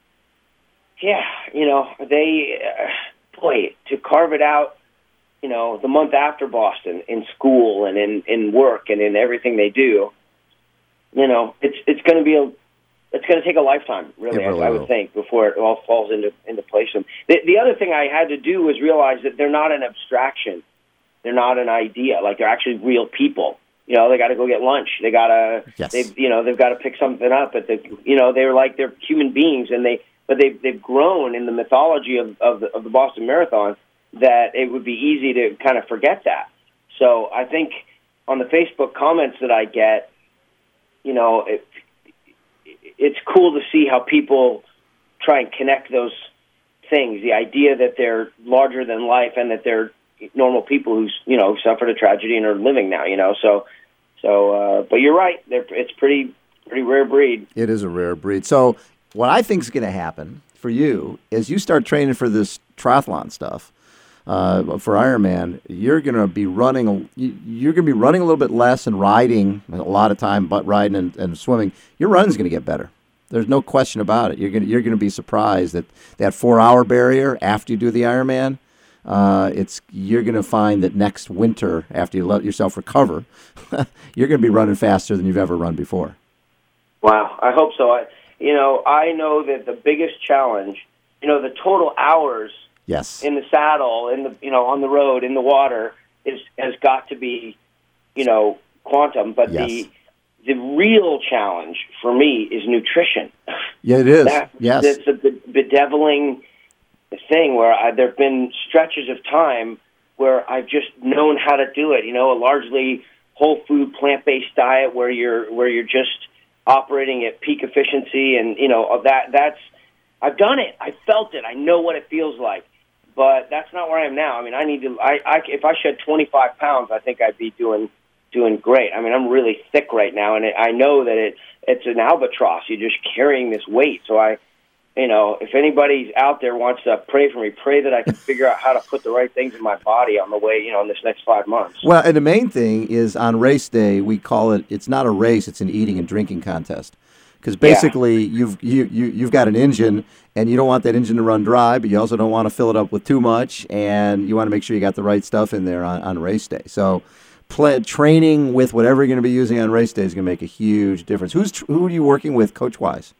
yeah, you know, they, uh, boy, to carve it out, you know, the month after Boston in school and in, in work and in everything they do, you know, it's it's going to be a it's going to take a lifetime, really, really I, I will. would think, before it all falls into into place. And the, the other thing I had to do was realize that they're not an abstraction, they're not an idea, like they're actually real people. You know, they got to go get lunch. They got to, Yes. they, you know, they've got to pick something up at the, you know, they're like they're human beings, and they, but they've they've grown in the mythology of of the, of the Boston Marathon that it would be easy to kind of forget that. So I think on the Facebook comments that I get, you know, it, it's cool to see how people try and connect those things. The idea that they're larger than life and that they're normal people who's, you know, suffered a tragedy and are living now, you know. So, so, uh, but you're right. They're, it's pretty, pretty rare breed. It is a rare breed. So what I think is going to happen for you is you start training for this triathlon stuff. Uh, for Ironman, you're going to be running. You're going to be running a little bit less and riding a lot of time, but riding and, and swimming. Your run's going to get better. There's no question about it. You're going to, you're going to be surprised that that four hour barrier after you do the Ironman. Uh, it's you're going to find that next winter, after you let yourself recover, you're going to be running faster than you've ever run before. Wow, I hope so. I, you know, I know that the biggest challenge, you know, the total hours. Yes. In the saddle, in the you know, on the road, in the water, is has got to be, you know, quantum. But yes. the the real challenge for me is nutrition. Yeah, it is. That, yes, it's a bedeviling thing where I, there've been stretches of time where I've just known how to do it. You know, a largely whole food, plant based diet where you're where you're just operating at peak efficiency, and you know that that's I've done it. I felt it. I know what it feels like. But that's not where I am now. I mean, I need to. I, I if I shed twenty-five pounds, I think I'd be doing doing great. I mean, I'm really thick right now, and it, I know that it it's an albatross. You're just carrying this weight. So I, you know, if anybody's out there wants to pray for me, pray that I can figure out how to put the right things in my body on the way, you know, in this next five months. Well, and the main thing is on race day, we call it. It's not a race; it's an eating and drinking contest. Because basically, yeah. you've you, you you've got an engine, and you don't want that engine to run dry, but you also don't want to fill it up with too much, and you want to make sure you got the right stuff in there on, on race day. So, play, training with whatever you're going to be using on race day is going to make a huge difference. Who's who are you working with, coach wise?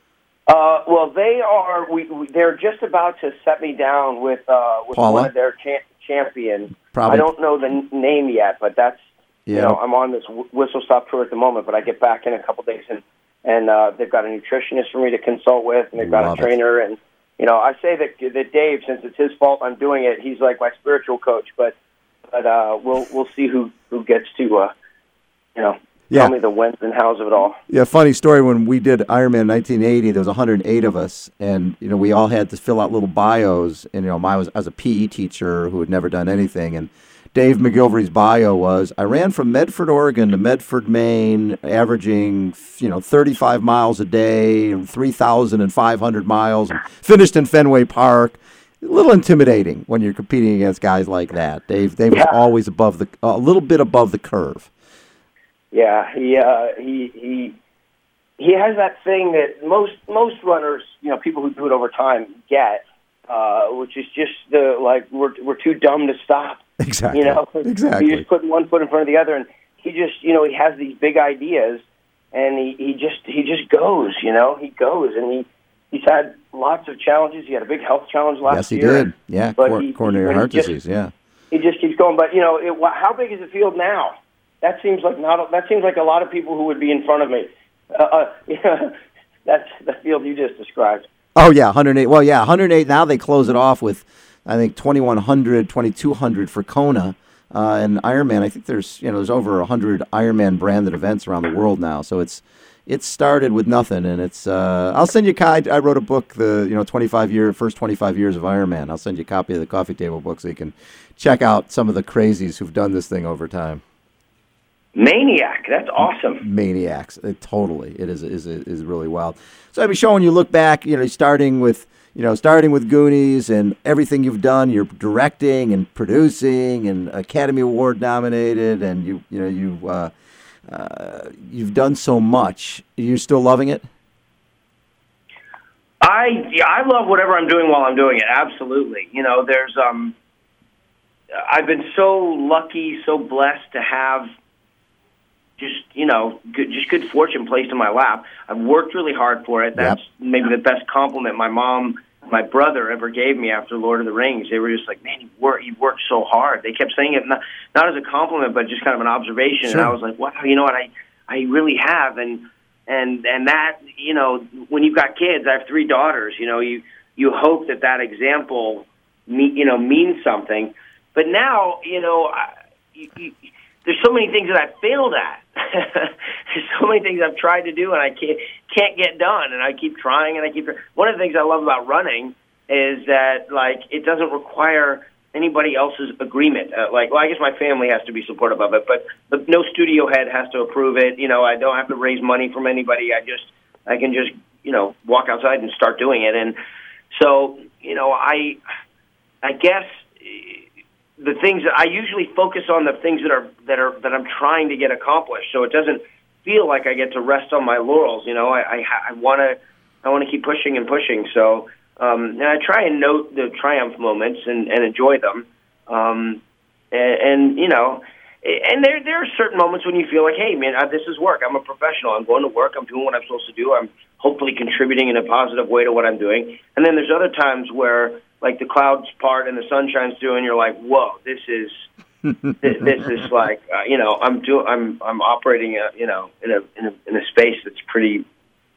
Uh, well, they are. We, we they're just about to set me down with uh, with Paula? one of their cha- champions. Probably. I don't know the n- name yet, but that's Yeah. you know I'm on this whistle stop tour at the moment, but I get back in a couple days and. And uh, they've got a nutritionist for me to consult with, and they've got Love a trainer. It. And you know, I say that that Dave, since it's his fault I'm doing it, he's like my spiritual coach. But but uh, we'll we'll see who, who gets to uh, you know Yeah. tell me the whens and hows of it all. Yeah, funny story. When we did Ironman in nineteen eighty, there was one hundred eight of us, and you know we all had to fill out little bios. And you know, I was I was a P E teacher who had never done anything, and Dave McGilvery's bio was, I ran from Medford, Oregon to Medford, Maine, averaging, you know, thirty-five miles a day, three thousand five hundred miles, and finished in Fenway Park. A little intimidating when you're competing against guys like that. Dave, Dave was Yeah. always above the, a little bit above the curve. Yeah, he uh, he he he has that thing that most most runners, you know, people who do it over time get, uh, which is just the like we're we're too dumb to stop. Exactly. You know, exactly. You just put one foot in front of the other, and he just, you know, he has these big ideas, and he, he just he just goes. You know, he goes, and he he's had lots of challenges. He had a big health challenge last Yes, he year. did. Yeah, but cor- he- coronary but he heart just- disease. Yeah. He just keeps going. But you know, it, how big is the field now? That seems like not. That seems like a lot of people who would be in front of me. Uh, uh, yeah, that's the field you just described. Oh yeah, one hundred eight. Well, yeah, one hundred eight. Now they close it off with, I think twenty-one hundred, twenty-two hundred for Kona. Uh, and Ironman, I think there's you know there's over a hundred Ironman branded events around the world now. So it's it started with nothing, and it's. Uh, I'll send you. I, I wrote a book, the you know twenty-five year first twenty-five years of Ironman. I'll send you a copy of the coffee table book so you can check out some of the crazies who've done this thing over time. Maniac, that's awesome. Maniacs, it, totally. It is is is really wild. So I mean, showing you look back, you know, starting with. You know, starting with Goonies and everything you've done, you're directing and producing and Academy Award nominated, and you, you know, you uh, uh, you've done so much. You're still loving it? I yeah, I love whatever I'm doing while I'm doing it. Absolutely. You know, there's um, I've been so lucky, so blessed to have just you know, good, just good fortune placed in my lap. I've worked really hard for it. That's yep. maybe the best compliment my mom, my brother ever gave me after Lord of the Rings. They were just like, "Man, you work, you worked so hard." They kept saying it not, not as a compliment, but just kind of an observation. Sure. And I was like, "Wow, you know what? I I really have." And and and that, you know, when you've got kids, I have three daughters. You know, you you hope that that example, me, you know, means something. But now, you know, I, you, you, there's so many things that I've failed at. There's so many things I've tried to do and I can't can't get done, and I keep trying and I keep. One of the things I love about running is that like it doesn't require anybody else's agreement. Uh, like, well, I guess my family has to be supportive of it, but but no studio head has to approve it. You know, I don't have to raise money from anybody. I just I can just you know walk outside and start doing it, and so you know I I guess. The things that I usually focus on, the things that are that are that I'm trying to get accomplished, so it doesn't feel like I get to rest on my laurels. You know, I I, I want to I want to keep pushing and pushing. So, um, and I try and note the triumph moments and, and enjoy them. Um, and, and you know, and there there are certain moments when you feel like, hey, man, this is work. I'm a professional. I'm going to work. I'm doing what I'm supposed to do. I'm hopefully contributing in a positive way to what I'm doing. And then there's other times where, like, the clouds part and the sun shines through, and you're like, "Whoa, this is this, this is like, uh, you know, I'm doing, I'm, I'm operating, a, you know, in a, in a in a space that's pretty,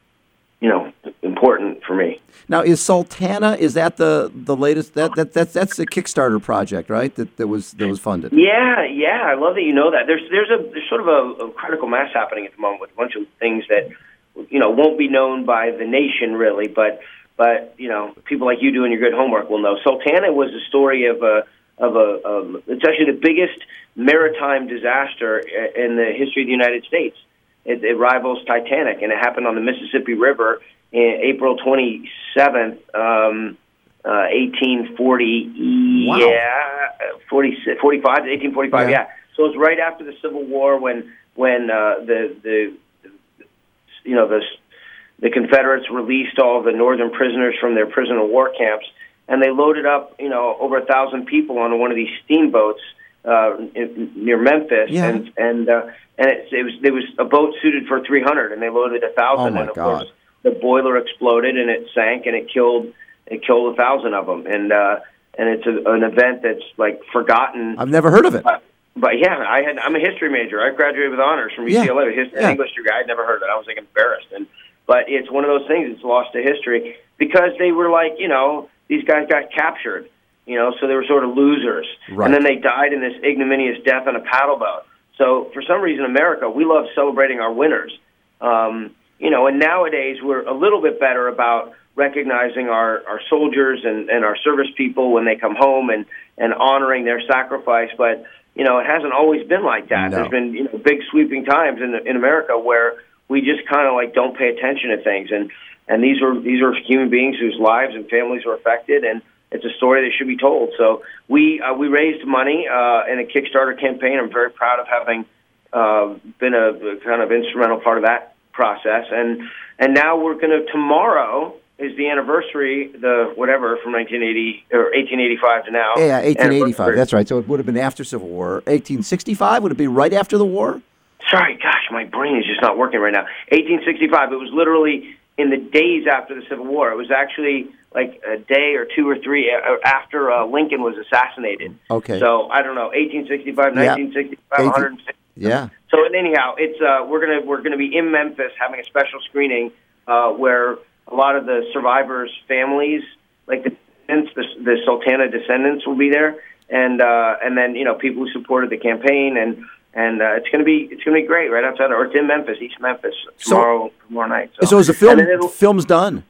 you know, important for me." Now, is Sultana? Is that the, the latest? That that that's that's the Kickstarter project, right? That that was that was funded. Yeah, yeah, I love that you know that. There's there's a there's sort of a, a critical mass happening at the moment with a bunch of things that, you know, won't be known by the nation really, but. But, you know, people like you doing your good homework will know. Sultana was the story of a, of a, um, it's actually the biggest maritime disaster in the history of the United States. It, it rivals Titanic, and it happened on the Mississippi River in April twenty-seventh, um, uh, eighteen forty, wow. yeah, forty, forty-five, eighteen forty-five, yeah. yeah. So it was right after the Civil War when, when uh, the, the, the, you know, the The Confederates released all the northern prisoners from their prisoner of war camps, and they loaded up, you know, over a thousand people on one of these steamboats uh, in, near Memphis, yeah. and and uh, and it, it was there was a boat suited for three hundred, and they loaded a thousand, oh and of God. course the boiler exploded and it sank, and it killed it killed a thousand of them, and uh, and it's a, an event that's like forgotten. I've never heard of it. Uh, But yeah, I had I'm a history major. I graduated with honors from U C L A. Yeah. History, yeah. English degree. I'd never heard of it. I was like embarrassed, and. But it's one of those things that's lost to history because they were like, you know, these guys got captured, you know, so they were sort of losers. Right. And then they died in this ignominious death on a paddle boat. So for some reason, America, we love celebrating our winners. Um, you know, and nowadays we're a little bit better about recognizing our, our soldiers and, and our service people when they come home and, and honoring their sacrifice. But, you know, it hasn't always been like that. No. There's been, you know, big sweeping times in, in America where we just kind of like don't pay attention to things, and and these are these are human beings whose lives and families were affected, and it's a story that should be told. So we uh, we raised money uh, in a Kickstarter campaign. I'm very proud of having uh, been a, a kind of instrumental part of that process, and and now we're going to tomorrow is the anniversary, the whatever from nineteen eighty or eighteen eighty-five to now. Yeah, eighteen eighty-five. That's right. So it would have been after Civil War. eighteen sixty-five would it be right after the war? Sorry, gosh, my brain is just not working right now. eighteen sixty-five, it was literally in the days after the Civil War. It was actually like a day or two or three after uh, Lincoln was assassinated. Okay. So, I don't know, eighteen sixty-five, yeah. nineteen sixty-five, one hundred sixty. Yeah. So, anyhow, it's uh, we're going to we're gonna be in Memphis having a special screening uh, where a lot of the survivors' families, like the, the, the Sultana descendants will be there, and uh, and then, you know, people who supported the campaign, and And uh, it's going to be it's going to be great right outside, or it's in Memphis, East Memphis, tomorrow so, tomorrow night. So, so is the film film's done?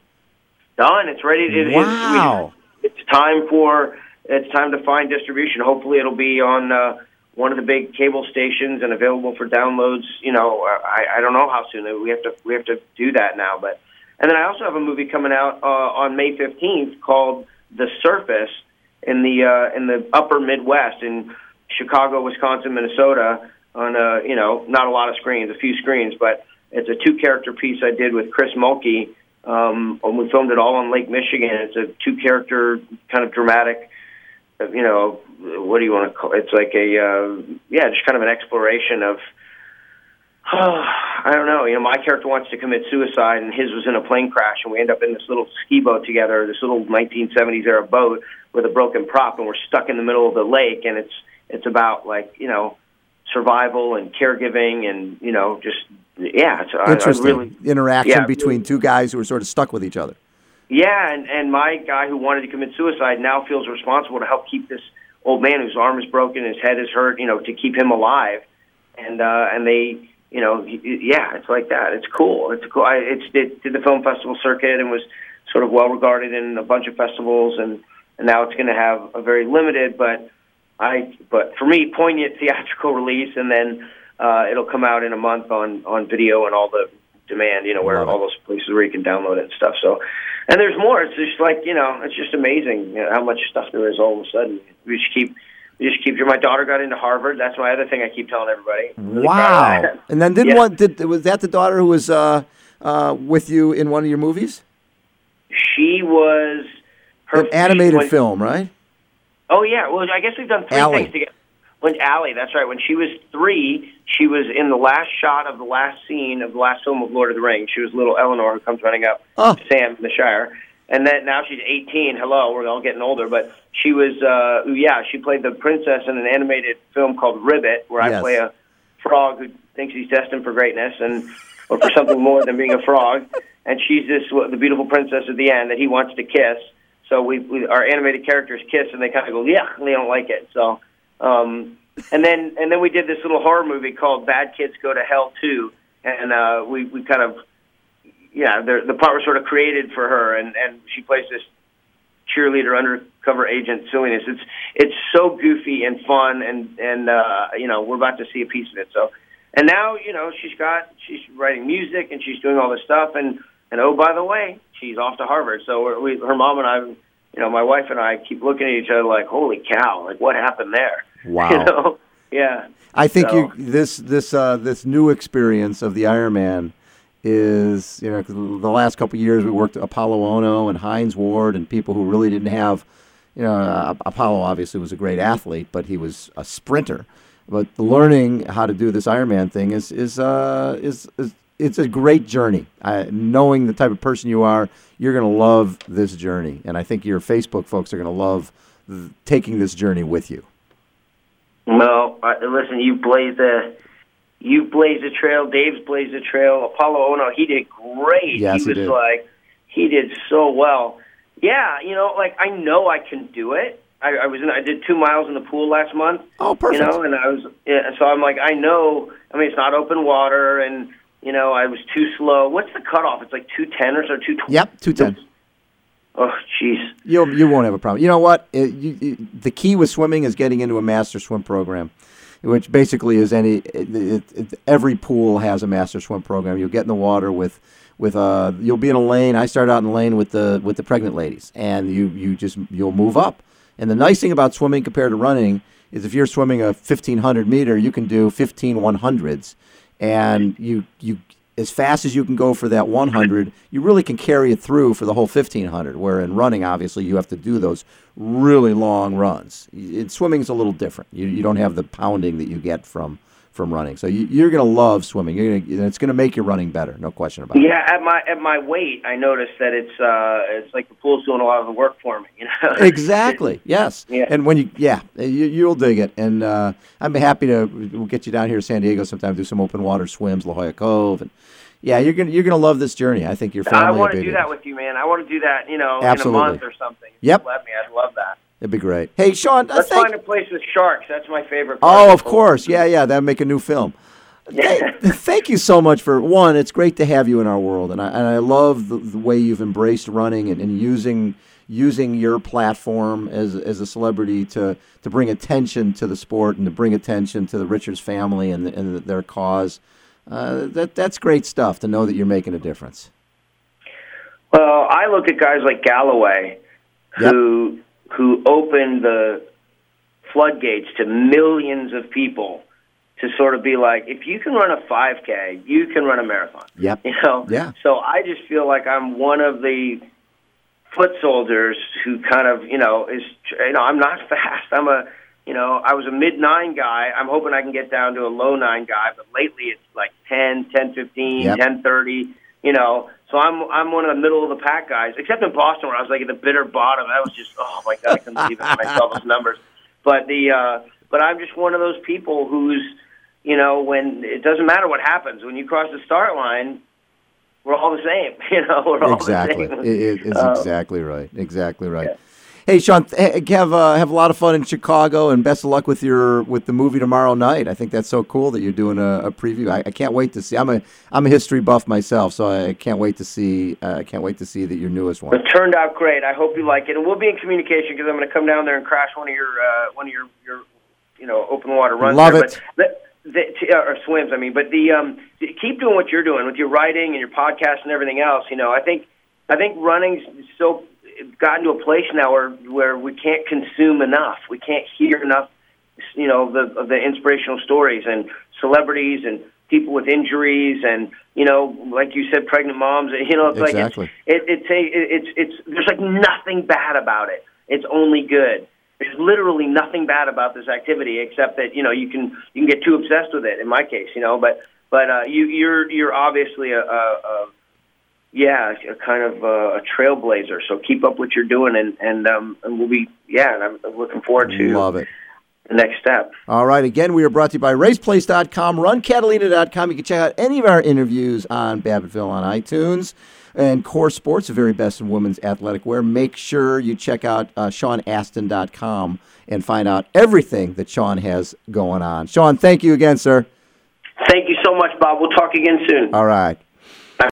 Done. It's ready. It, wow. It's, it's time for it's time to find distribution. Hopefully, it'll be on uh, one of the big cable stations and available for downloads. You know, I, I don't know how soon we have to we have to do that now. But and then I also have a movie coming out uh, on May fifteenth called The Surface in the uh, in the Upper Midwest in Chicago, Wisconsin, Minnesota, on a, you know, not a lot of screens, a few screens, but it's a two-character piece I did with Chris Mulkey. Um, and we filmed it all on Lake Michigan. It's a two-character kind of dramatic, you know, what do you want to call it? It's like a, uh, yeah, just kind of an exploration of, oh, I don't know, you know, my character wants to commit suicide, and his was in a plane crash, and we end up in this little ski boat together, this little nineteen seventies era boat with a broken prop, and we're stuck in the middle of the lake, and it's it's about, like, you know, survival and caregiving and, you know, just, yeah. It's, Interesting. I, I really, Interaction yeah, between two guys who are sort of stuck with each other. Yeah, and, and my guy who wanted to commit suicide now feels responsible to help keep this old man whose arm is broken, his head is hurt, you know, to keep him alive. And uh, and they, you know, yeah, it's like that. It's cool. It's cool. I, it's, it did the film festival circuit and was sort of well regarded in a bunch of festivals, and, and now it's going to have a very limited, but I, but for me, poignant theatrical release, and then uh, it'll come out in a month on, on video and all the demand, you know, where all those places where you can download it and stuff. So, and there's more. It's just like, you know, it's just amazing, you know, how much stuff there is all of a sudden. We just keep, we just keep. My daughter got into Harvard. That's my other thing I keep telling everybody. Really wow. And then didn't yeah. one, did, was that the daughter who was uh, uh, with you in one of your movies? She was her an animated when, film, right? Oh yeah. Well, I guess we've done three Allie. things together. When Allie, that's right. When she was three, she was in the last shot of the last scene of the last film of Lord of the Rings. She was little Eleanor who comes running up oh. to Sam in the Shire. And then now she's eighteen. Hello, we're all getting older. But she was, uh, yeah, she played the princess in an animated film called Ribbit, where yes. I play a frog who thinks he's destined for greatness and or for something more than being a frog. And she's this the beautiful princess at the end that he wants to kiss. So we, we our animated characters kiss, and they kind of go, yeah, and they don't like it. So, um, and then and then we did this little horror movie called Bad Kids Go to Hell Too, and uh, we we kind of. Yeah, the, the part was sort of created for her, and, and she plays this cheerleader, undercover agent silliness. It's it's so goofy and fun, and and uh, you know, we're about to see a piece of it. So, and now you know she's got she's writing music and she's doing all this stuff, and and oh by the way, she's off to Harvard. So we're, we, her mom and I, you know, my wife and I keep looking at each other like, holy cow, like what happened there? Wow. You know? Yeah. I think so. you this this uh, this new experience of the Ironman is, you know, the last couple of years we worked Apollo Ono and Hines Ward and people who really didn't have, you know, uh, Apollo obviously was a great athlete, but he was a sprinter. But learning how to do this Ironman thing is is uh, is, is it's a great journey. I, knowing the type of person you are, you're going to love this journey, and I think your Facebook folks are going to love th- taking this journey with you. Well, uh, listen, you blazed a. You blazed a trail. Dave's blazed a trail. Apollo Ono, he did great. Yes, he was he did. like, he did so well. Yeah, you know, like I know I can do it. I, I was in, I did two miles in the pool last month. Oh, perfect. You know, and I was, yeah, so I'm like, I know. I mean, it's not open water, and you know, I was too slow. What's the cutoff? It's like two ten or so, two twenty. Yep, two ten. Oh, jeez. You you won't have a problem. You know what? It, you, you, the key with swimming is getting into a master swim program, which basically is any it, it, it, every pool has a master swim program. You'll get in the water with with uh you'll be in a lane. I started out in the lane with the with the pregnant ladies, and you you just you'll move up. And the nice thing about swimming compared to running is if you're swimming a fifteen hundred meter, you can do fifteen one hundreds, and you you as fast as you can go for that one hundred, you really can carry it through for the whole fifteen hundred, where in running, obviously, you have to do those really long runs. In swimming, it's a little different. You you don't have the pounding that you get from, from running. So you, you're going to love swimming. You're gonna, it's going to make your running better, no question about it. Yeah, at my at my weight, I noticed that it's uh, it's like the pool's doing a lot of the work for me. You know? Exactly. Yes. Yeah. And when you yeah, you, you'll dig it. And uh, I'm happy to we'll get you down here to San Diego sometime, do some open water swims, La Jolla Cove, and yeah, you're gonna you're gonna love this journey. I think your family. I want will to be do that with you, man. I want to do that, you know, Absolutely. in a month or something. Yep. Let me. I'd love that. It'd be great. Hey, Sean. Let's thank- find a place with sharks. That's my favorite part. Oh, of course. Yeah, yeah. That'd make a new film. Hey, thank you so much for one. It's great to have you in our world, and I and I love the, the way you've embraced running and, and using using your platform as as a celebrity to, to bring attention to the sport and to bring attention to the Richards family and, the, and their cause. Uh, that that's great stuff to know that you're making a difference. Well, I look at guys like Galloway, who yep. who opened the floodgates to millions of people to sort of be like, if you can run a five K, you can run a marathon. Yep. You know? Yeah. So I just feel like I'm one of the foot soldiers who kind of, you know, is, you know, I'm not fast. I'm a, you know, I was a mid nine guy. I'm hoping I can get down to a low nine guy, but lately it's like ten, ten fifteen, yep. ten thirty, you know. So I'm I'm one of the middle of the pack guys, except in Boston where I was like at the bitter bottom. I was just, oh my God, I couldn't believe it when I saw those numbers. But the, uh, but I'm just one of those people who's, you know, when it doesn't matter what happens, when you cross the start line, we're all the same. You know, we're all exactly. the same. It, it is um, exactly right. Exactly right. Yeah. Hey, Sean, have uh, have a lot of fun in Chicago, and best of luck with your with the movie tomorrow night. I think that's so cool that you're doing a, a preview. I, I can't wait to see. I'm a I'm a history buff myself, so I can't wait to see. I uh, can't wait to see that your newest one. It turned out great. I hope you like it, and we'll be in communication because I'm going to come down there and crash one of your uh, one of your, your you know open water runs. Love there. it. But the, the, or swims. I mean, but the um, keep doing what you're doing with your writing and your podcast and everything else. You know, I think I think running's so. Gotten to a place now where where we can't consume enough. We can't hear enough, you know, the of the inspirational stories and celebrities and people with injuries and, you know, like you said, pregnant moms. You know, it's exactly. like it's it, it's a it's it's there's like nothing bad about it. It's only good. There's literally nothing bad about this activity except that, you know, you can you can get too obsessed with it. In my case, you know, but but uh, you you're you're obviously a, a, a Yeah, a kind of uh, a trailblazer. So keep up what you're doing, and and um, and we'll be yeah. And I'm looking forward to love it. The next step. All right. Again, we are brought to you by race place dot com, run catalina dot com. You can check out any of our interviews on Babbittville on iTunes. And Core Sports, the very best in women's athletic wear. Make sure you check out uh, Sean Astin dot com and find out everything that Sean has going on. Sean, thank you again, sir. Thank you so much, Bob. We'll talk again soon. All right.